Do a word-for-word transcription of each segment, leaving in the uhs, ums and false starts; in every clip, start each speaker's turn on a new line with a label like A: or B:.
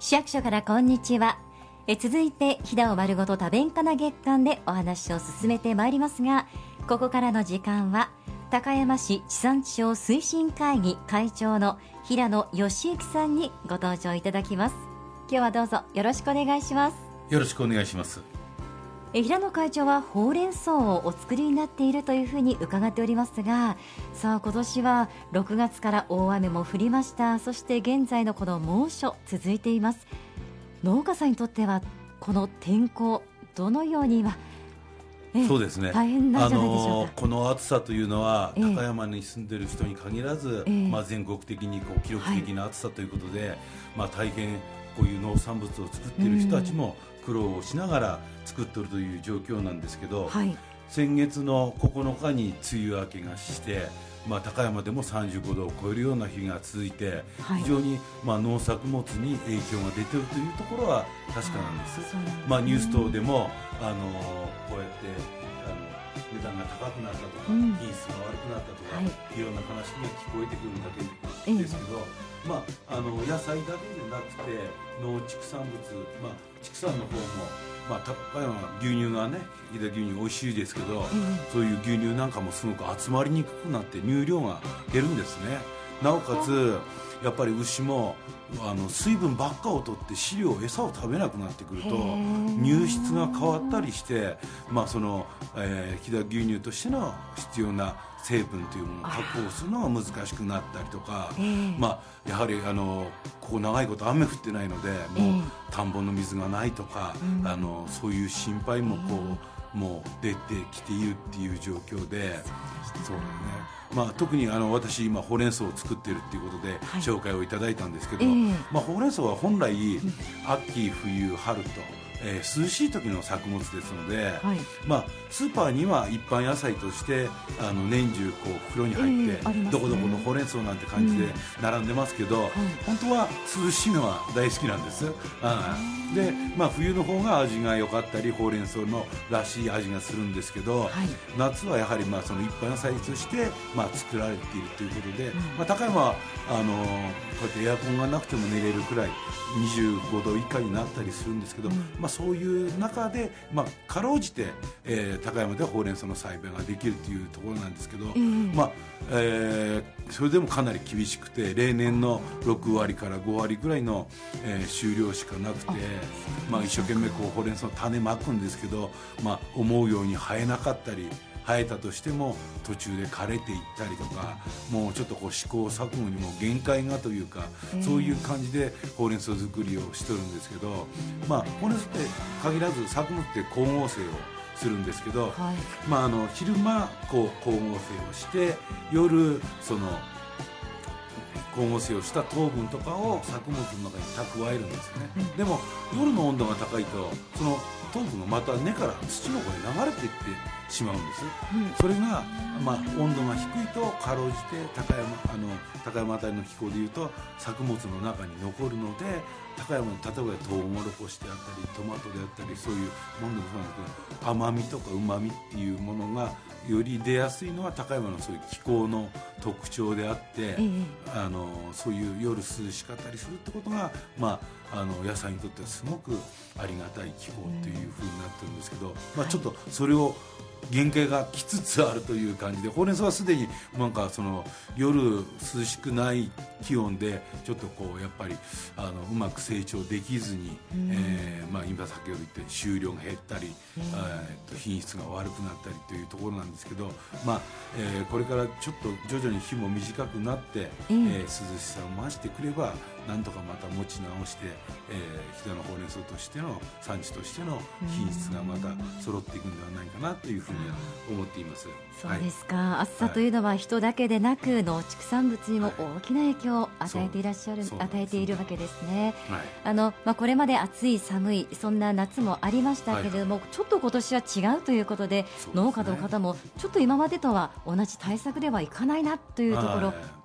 A: 市役所からこんにちは。え続いて飛騨を丸ごと多弁かな月間でお話を進めてまいりますが、ここからの時間は高山市地産地消推進会議会長の平野義之さんにご登場いただきます。今日はどうぞよろしくお願いします。
B: よろしくお願いします。
A: え平野会長はほうれん草をお作りになっているというふうに伺っておりますが、さあ今年はろくがつから大雨も降りました。そして現在のこの猛暑続いています。農家さんにとってはこの天候どのように今え
B: そうですね、
A: 大変なんじゃないでしょうか。
B: あのこの暑さというのは、
A: ええ、
B: 高山に住んでいる人に限らず、
A: ええ
B: まあ、全国的にこう記録的な暑さということで、はい、まあ、大変こういう農産物を作っている人たちも苦労をしながら作っているという状況なんですけど、はい、先月のここのかに梅雨明けがして、まあ、高山でもさんじゅうごどを超えるような日が続いて、はい、非常にまあ農作物に影響が出ているというところは確かなんです。ですね、まあ、ニュース等でもあのこうやってあの値段が高くなったとか、うん、品質が悪くなったとか、はい、いろんな話が聞こえてくるだけですけど、ええ、まあ、あの野菜だけでなくて農畜産物、まあ、畜産の方も、まあ、高山は牛乳がね、飛騨牛乳美味しいですけど、うん、そういう牛乳なんかもすごく集まりにくくなって乳量が減るんですね。なおかつやっぱり牛もあの水分ばっかを取って飼料餌を食べなくなってくると乳質が変わったりして、まあそのえー、飛騨牛乳としての必要な成分というものを確保するのが難しくなったりとか、まあ、やはりあのここ長いこと雨降ってないのでもう田んぼの水がないとか、あのそういう心配もこうもう出てきているっていう状況で、そうね、まあ、特にあの私今ほうれん草を作っているっていうことで紹介をいただいたんですけど、はい、まあ、ほうれん草は本来秋冬春と、えー、涼しい時の作物ですので、はい、まあ、スーパーには一般野菜としてあの年中こう袋に入って、えーね、どこどこのほうれん草なんて感じで並んでますけど、うん、本当は涼しいのは大好きなんです。あで、まあ、冬の方が味が良かったりほうれん草のらしい味がするんですけど、はい、夏はやはりまあその一般野菜として、まあ、作られているということで、うん、まあ、高山はあのこうやってエアコンがなくても寝れるくらいにじゅうごど以下になったりするんですけど、うん、まあ、そういう中で、まあ、かろうじて、えー、高山ではほうれん草の栽培ができるというところなんですけど、うん、まあえー、それでもかなり厳しくて例年のろくわりからごわりぐらいの、えー、収量しかなくて、まあ、一生懸命こうほうれん草の種まくんですけど、まあ、思うように生えなかったり生えたとしても途中で枯れていったりとか、もうちょっとこう試行錯誤にも限界がというか、そういう感じでほうれん草作りをしてるんですけど、まあ、ほうれん草って限らず作物って光合成をするんですけど、はい、まあ、あの昼間こう光合成をして夜その光合成をした糖分とかを作物の中に蓄えるんですね、うん、でも夜の温度が高いとその糖分がまた根から土の方へ流れていってしまうんです、うん、それが、まあ、温度が低いとかろうじて高山、あの高山あたりの気候でいうと作物の中に残るので、高山の例えばトウモロコシであったりトマトであったりそういうものでもそうなんですけど、甘みとかうまみっていうものがより出やすいのは高山のそういう気候の特徴であって、ええ、あのそういう夜涼しかったりするってことが、まあ、あの野菜にとってはすごくありがたい気候っていう風になってるんですけど、まあ、ちょっとそれを限界が来つつあるという感じで、ほうれん草はすでになんかその夜涼しくない気温でちょっとこうやっぱりあのうまく成長できずに、えーまあ、今先ほど言った収量が減ったり、えー、と品質が悪くなったりというところなんですけど、まあえー、これからちょっと徐々に日も短くなって、えー、涼しさを増してくればなんとかまた持ち直して、えー、飛騨のほうれん草としての産地としての品質がまた揃っていくんではないかなというふうには思っています。
A: そうですか、はい、暑さというのは人だけでなく農畜産物にも大きな影響を与えていらっしゃる、はい、与えているわけですね、はい、あのまあ、これまで暑い寒いそんな夏もありましたけれども、はい、ちょっと今年は違うということで、農家の方もちょっと今までとは同じ対策ではいかないなというところ、はい、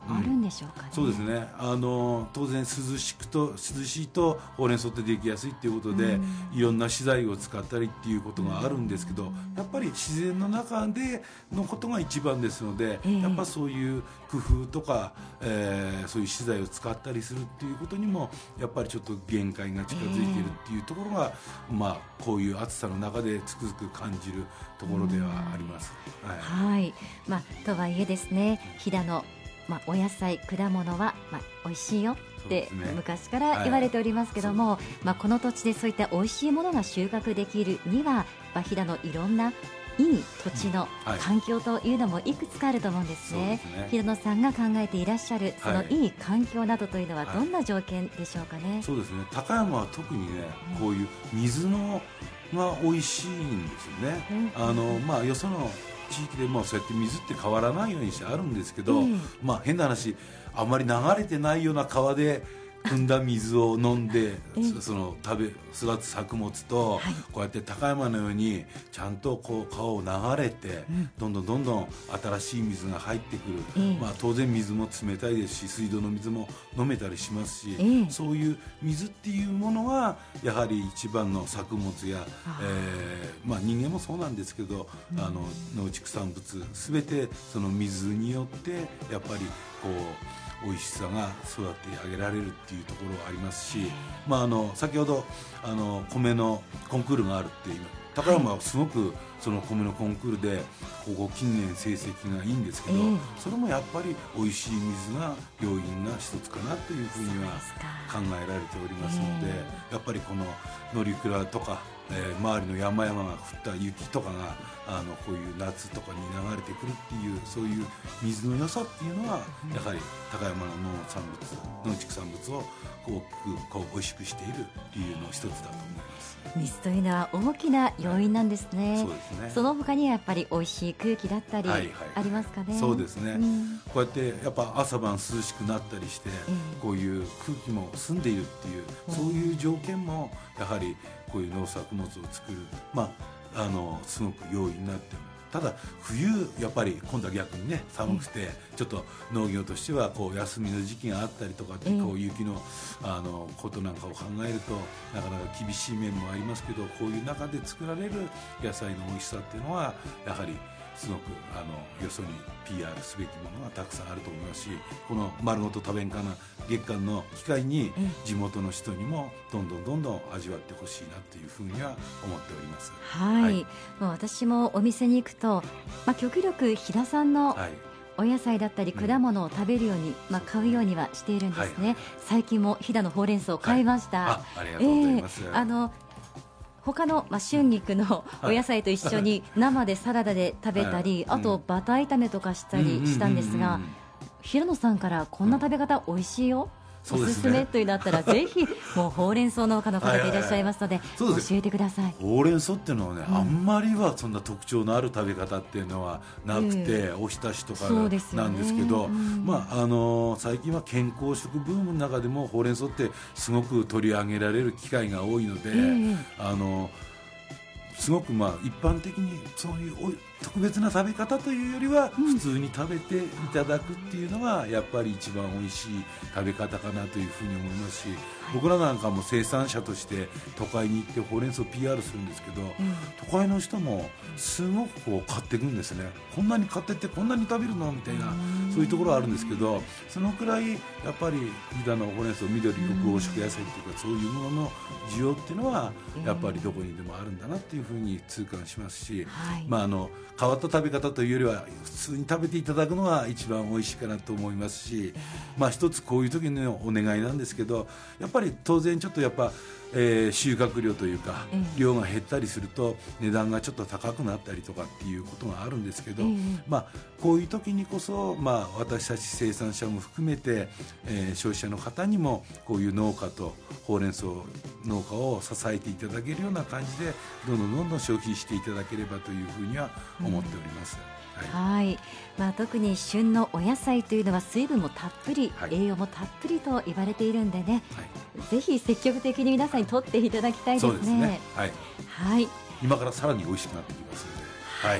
A: あるんでしょうかね。
B: うん、そうですね、あの当然涼しくと涼しいとほうれん草ってできやすいということで、うん、いろんな資材を使ったりっていうことがあるんですけど、やっぱり自然の中でのことが一番ですので、えー、やっぱそういう工夫とか、えー、そういう資材を使ったりするっていうことにもやっぱりちょっと限界が近づいているっていうところが、えーまあ、こういう暑さの中でつくづく感じるところではあります。
A: はい、はい、まあ、とはいえですね、飛騨の、まあ、お野菜果物は、まあ、美味しいよって昔から言われておりますけども、はい、まあ、この土地でそういった美味しいものが収穫できるには、まあ、飛騨のいろんないい土地の環境というのもいくつかあると思うんですね。はい、平野さんが考えていらっしゃるそのいい環境などというのはどんな条件でしょうかね。はい、
B: そうですね、高山は特にね、こういう水のが美味しいんですよね。うん、あのまあ、よその地域でもそうやって水って変わらないようにしてあるんですけど、うん、まあ、変な話、あまり流れてないような川で汲んだ水を飲んでその食べ育つ作物と、はい、こうやって高山のようにちゃんとこう川を流れて、うん、どんどんどんどん新しい水が入ってくる、えーまあ、当然水も冷たいですし、水道の水も飲めたりしますし、えー、そういう水っていうものはやはり一番の作物や、えーまあ、人間もそうなんですけど、うん、あの農畜産物全てその水によってやっぱりこう美味しさが育て上げられるっていうところはありますし、まあ、あの先ほどあの米のコンクールがあるっていう高山はすごくその米のコンクールでここ近年成績がいいんですけど、えー、それもやっぱり美味しい水が要因が一つかなというふうには考えられておりますので、えー、やっぱりこの乗鞍とか、えー、周りの山々が降った雪とかがあのこういう夏とかに流れてくるっていうそういう水の良さっていうのは、うん、やはり高山の農産物農畜産物を大きくこう美味しくしている理由の一つだと思います。
A: 水というのは大きな要因なんですね。
B: はい、そうですね。
A: その他にはやっぱり美味しい空気だったりありますかね。はいはい、
B: そうですね、うん、こうやってやっぱ朝晩涼しくなったりして、えー、こういう空気も澄んでいるっていう、うん、そういう条件もやはりこういう農作物を作る、まあ、あのすごく要因になっている。ただ冬やっぱり今度は逆にね寒くてちょっと農業としてはこう休みの時期があったりとかってこう雪のあのことなんかを考えるとなかなか厳しい面もありますけど、こういう中で作られる野菜の美味しさっていうのはやはりすごくあのよそに ピーアール すべきものがたくさんあると思いますし、この丸ごと食べんかな月間の機会に地元の人にもどんどんどんどん味わってほしいなというふうには思っております。
A: はい、はい、もう私もお店に行くと、まあ、極力飛騨さんのお野菜だったり果物を食べるように、うんまあ、買うようにはしているんですね。はいはい、最近も飛騨のほうれん草を買いました。はい、
B: あ, ありがとうございます。えー、
A: あの他の、まあ、春菊のお野菜と一緒に生でサラダで食べたり、はい、あとバター炒めとかしたりしたんですが、平野さんからこんな食べ方美味しいよ、うん、おすすめというのあったら、ぜひもうほうれん草農家の方でいらっしゃいますので、教えてください。
B: ほうれん草っていうのはね、うん、あんまりはそんな特徴のある食べ方っていうのはなくて、うん、おひたしとかなんですけど、ねうん、まああのー、最近は健康食ブームの中でもほうれん草ってすごく取り上げられる機会が多いので、あのーすごくまあ一般的にそういう特別な食べ方というよりは普通に食べていただくっていうのがやっぱり一番美味しい食べ方かなというふうに思いますし、僕らなんかも生産者として都会に行ってほうれん草を ピーアール するんですけど、都会の人もすごくこう買っていくんですね。こんなに買ってってこんなに食べるのみたいな、そういうところはあるんですけど、そのくらいやっぱり飛騨のほうれん草緑緑黄色野菜というかそういうものの需要っていうのはやっぱりどこにでもあるんだなっていうふうに痛感しますし、はい、まあ、あの変わった食べ方というよりは普通に食べていただくのが一番美味しいかなと思いますし、まあ、一つこういう時のお願いなんですけど、やっぱり当然ちょっとやっぱえー、収穫量というか、えー、量が減ったりすると値段がちょっと高くなったりとかっていうことがあるんですけど、えーまあ、こういう時にこそ、まあ、私たち生産者も含めて、えー、消費者の方にもこういう農家とほうれん草農家を支えていただけるような感じでどんどんどんどん消費していただければというふうには思っております。
A: うん、はい、まあ、特に旬のお野菜というのは水分もたっぷり、はい、栄養もたっぷりと言われているんでね、はい、ぜひ積極的に皆さんに取っていただきたいですね。
B: そうですね、はい
A: はい、
B: 今からさらに美味しくなってきますので、はい、
A: そ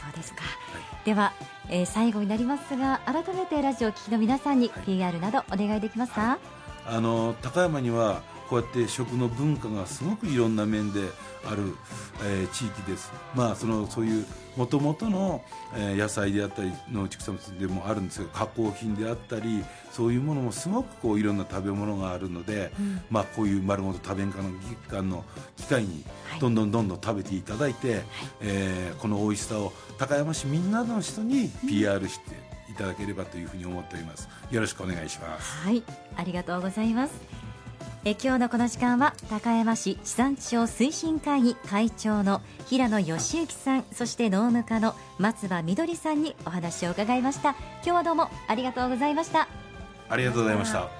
A: ですか、はい、では、えー、最後になりますが改めてラジオを聴きの皆さんに ピーアール などお願いできますか。はい、
B: あの高山にはこうやって食の文化がすごくいろんな面である、えー、地域です。まあそのそういうもともとの、えー、野菜であったり農畜産物でもあるんですけど加工品であったりそういうものもすごくこういろんな食べ物があるので、うん、まあこういう丸ごと多弁化の期間の機会にどんどんどんどん食べていただいて、はい、えー、この美味しさを高山市みんなの人に ピーアール していただければというふうに思っております。よろしくお願いします。
A: はい、ありがとうございます。え今日のこの時間は高山市地産地消推進会議会長の平野義之さん、そして農務課の松葉みどりさんにお話を伺いました。今日はどうもありがとうございました。
B: ありがとうございました。